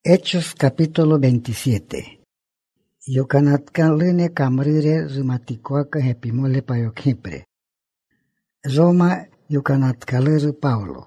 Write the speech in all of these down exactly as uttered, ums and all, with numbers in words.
Hechos capítulo veintisiete. Yocanatcalene camrire rimaticoaca hepimole payocipre. Roma yocanatcalere Paulo.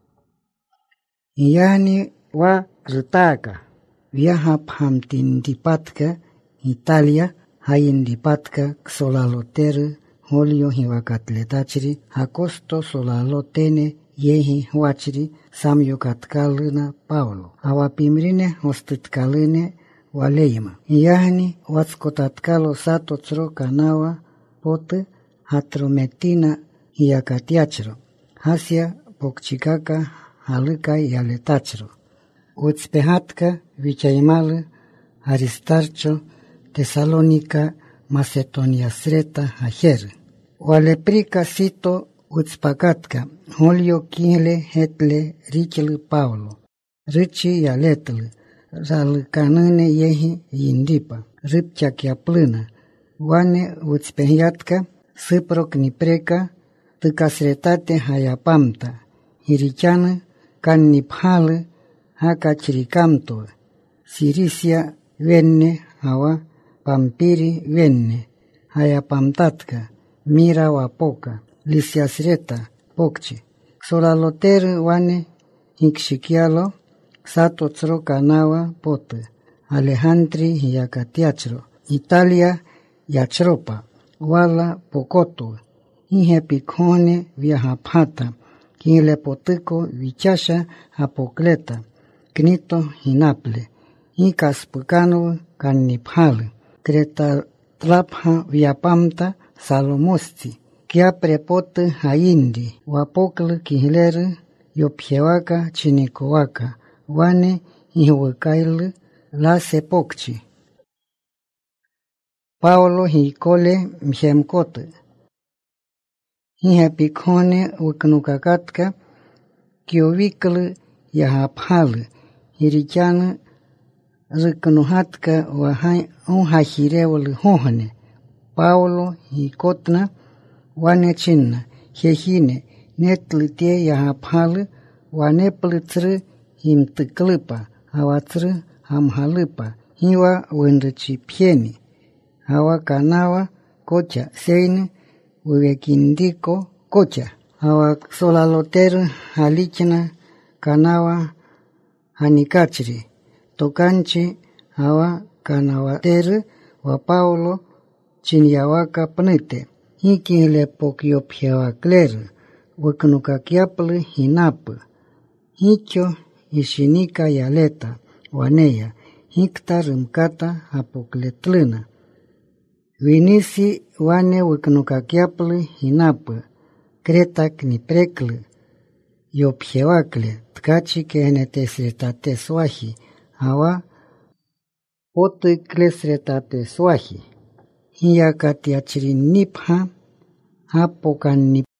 Yani wa ritaca. Viaja phamtindipatka Italia haindipatka xolalotere holio hiwakatletachiri hakosto solalotene yehi huachiri samyokatkalina Paulo. Awapimrine hostitkaline waleima. Yahni watskotatkalo sato tsro kanawa pote hatrometina hiakatiachro. Hasia pokchikaka haluka yaletachro. Utspehatka vichaimale Aristarcho Tesalónica Macedonia sreta ajer. Waleprika sito utspakatka holio kinle hetle richel Paulo. Richi yaletle ralkanene yehi yindipa. Ripchakya pluna. Wane utspehiatka siproknipreka tukasretate hayapamta. Hirichana kanniphale hakachirikamto. Sirisia venne hawa pampiri venne. Hayapamtatka mira wapoka. Lisiasreta pokchi. Solalotere wane hikshikialo sato tsro kanawa pote. Alejandri hiakatiachro. Italia yachropa. Wala pokoto. Ihe pikone viajapata. Kinle potiko vichasha apokleta. Knito hinaple. Hikas pukano kanniphale. Kreta tlapha viapamta salomosti. Kia prepote haindi. Wapokle kihileri yopjewaka chinikowaka. Wane hiwekaile la sepokchi. Paulo hikole mjemkote. Hihe pikone wiknukakatka kiovikle yahaphale. Hirichane riknuhatka wahai unhajirewle hohne. Paulo hikotna wane chinna hejine netlitie yahaphale waneplitsre himtiklipa awatsre hamhalipa hiwa wenrechipieni hawa kanawa kocha seine wewekindiko kocha hawa solalotero halichna kanawa hanikachri tokanchi hawa kanawatere wa Paulo chinyawaka pnite hikile pokyo pjewakler wiknukakiaple hinape hicho ishinika yaleta waneya hikta rimkata apokletlina vinisi wane wiknukakiaple hinape kretak niprekle yopjewakle tkachi kenetesretate swahi hawa potiklesretate swahi hiyakatiachrinipha hapokan